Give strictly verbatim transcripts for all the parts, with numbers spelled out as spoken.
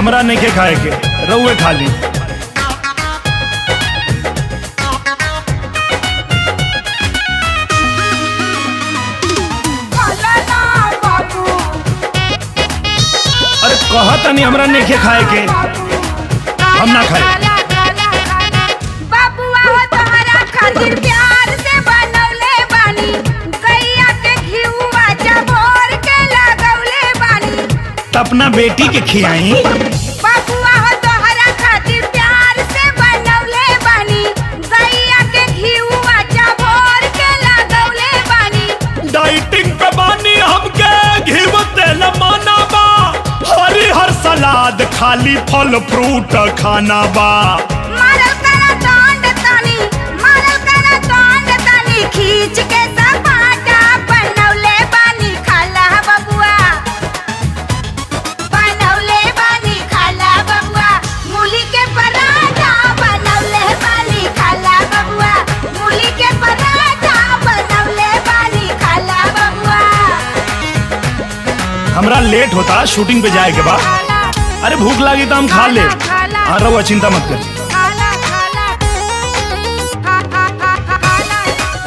हमरा नहीं खाए के, रउए खा ली। अरे कहा तनी हमरा नहीं खाए के, हम ना खाए। बाबुआ हो तोहरा खातिर प्यार से बनौले बानी, गैया के घिउवा चबोर के लगौले बानी। त अपना बेटी के खियाई। बाबुआ हो तोहरा खातिर प्यार से बनौले बानी, गैया के घिउवा चबोर के लगौले बानी। डाइटिंग पे बानी हमके घिव तेल माना बा, हरी हर सलाद खाली फल फ्रूट खाना बा। मारल करा डांड तानी, मारल करा डांड तानी, खींच के सपाटा बनौले बानी खाला बबुआ, बनौले बानी खाला बबुआ। मूली के पराठा बनौले बानी खाला बबुआ, मूली के पराठा बनौले बानी खाला बबुआ। हमरा लेट होता शूटिंग पे जाए के बाद। अरे भूख लगी तो हम खा ले। हाँ रहुआ चिंता मत कर। खाला खाला खा खा खा खाला।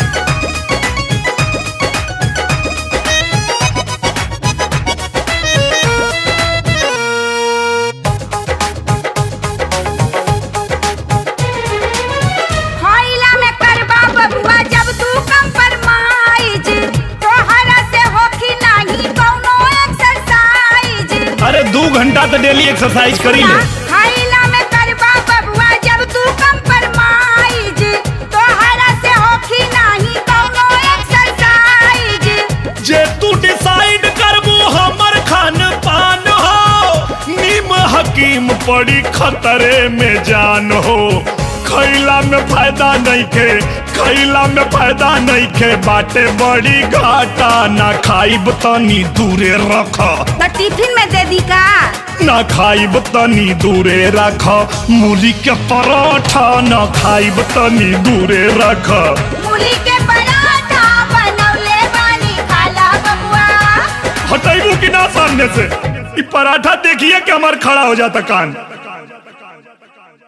खइला में करबा बबुआ जब तू कंप्रोमाइज, तोहरा से होखी नाही कौनो एक्सरसाइज। अरे दो घंटा तो डेली एक्सरसाइज करी ले। खइला में करबा बबुआ जब तू कंप्रोमाइज, तोहरा से होखी नाही कौनो एक्सरसाइज। जे तू डिसाइड करबू हमर खान पान हो, नीम हकीम पड़ी खतरे में जान हो। खैला में फायदा नहीं के, खैला में फायदा नहीं के, बाटे बड़ी घाटा। ना खाइब तनी दूरे रख, तो टिफिन में दे दी का? ना खाइब तनी दूरे रख। मूली के पराठा ना खाइब तनी दूरे रख। मूली के पराठा बनौले बानी खाला बबुआ। हटाइबू कि ना सामने से? ई पराठा देखिए कि हमार खड़ा हो जाता कान।